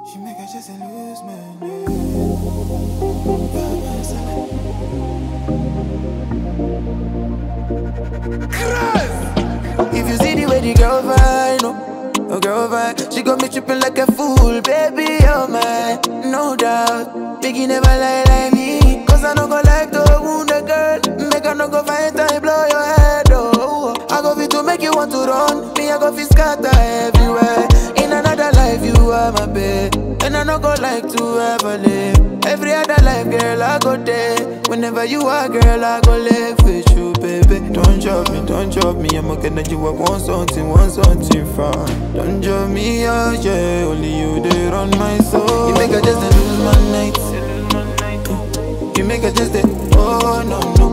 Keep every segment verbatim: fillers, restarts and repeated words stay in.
She make her just lose my name. If you see the way the girl vibe, no, oh girl vibe, she got me tripping like a fool, baby, oh my, no doubt. Biggie never lie like me, cause I no go like to wound a girl. Make her no go find time, blow your head, oh. I go fit to make you want to run, me I go fit scatter everywhere. In another life you are my babe, and I no go like to ever live. Every other life, girl, I go there. Whenever you are, girl, I go live with you, baby. Don't drop me, don't drop me. I'm okay that you I want something, want something from. Don't drop me, oh yeah. Only you there on my soul. You make her just lose my night. You make her just oh no no.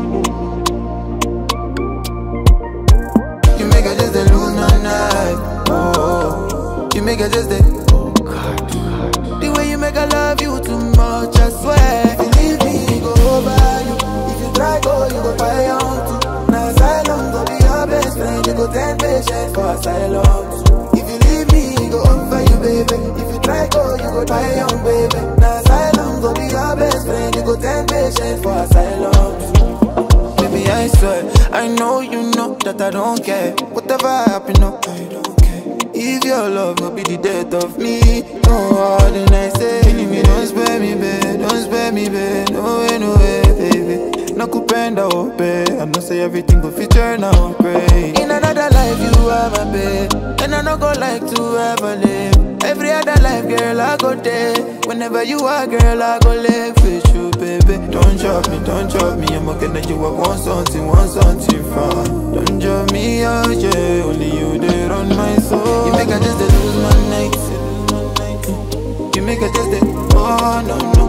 You make her just lose my night. Oh, you make her just oh God. The way you make her love you too much, I swear. If you leave me, go over you. If you try go, you go buy on too. Now asylum go be your best friend. You go ten patients for asylum too. If you leave me, go over you, baby. If you try go, you go buy on, baby. Now asylum go be your best friend. You go ten patients for asylum too. Baby, I swear, I know you know that I don't care. Whatever happen, no, I don't care. If your love will be the death of me, no more than I say. Me, don't spare me, babe, don't spare me, babe. No way, no way, baby. No kupenda ope, I know say everything go fit turn out great. In another life you are my babe, and I no go like to ever live. Every other life, girl, I go there. Whenever you are, girl, I go live with you, baby. Don't drop me, don't drop me. I'm okay that you I want something, want something from. Don't drop me, oh yeah. Only you there on my soul. You make her just lose my night. You make her just oh no no.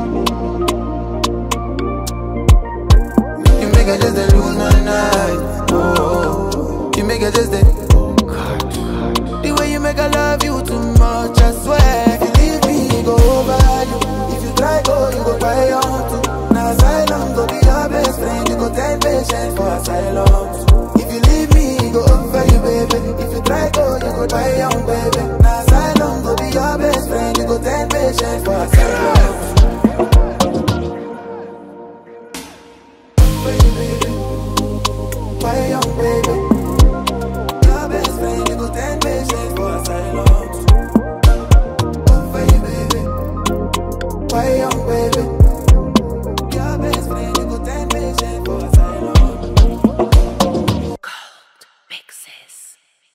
You make her just lose my night. Oh, you make her just oh God. The way you make her love you too much, I swear. If you leave me, go over you. If you try go, you go buy on too. Now asylum go be your best friend. You go ten patients for asylum too. If you leave me, go over you, baby. If you try go, you go buy on, baby. Now asylum go be your best friend. You go ten patients for asylum too. Baby, baby, buy on, baby. Your best friend, you go ten patients for asylum too. Over you, baby. Why young baby? Your best friend, you go ten patients for asylum. Gold mixes.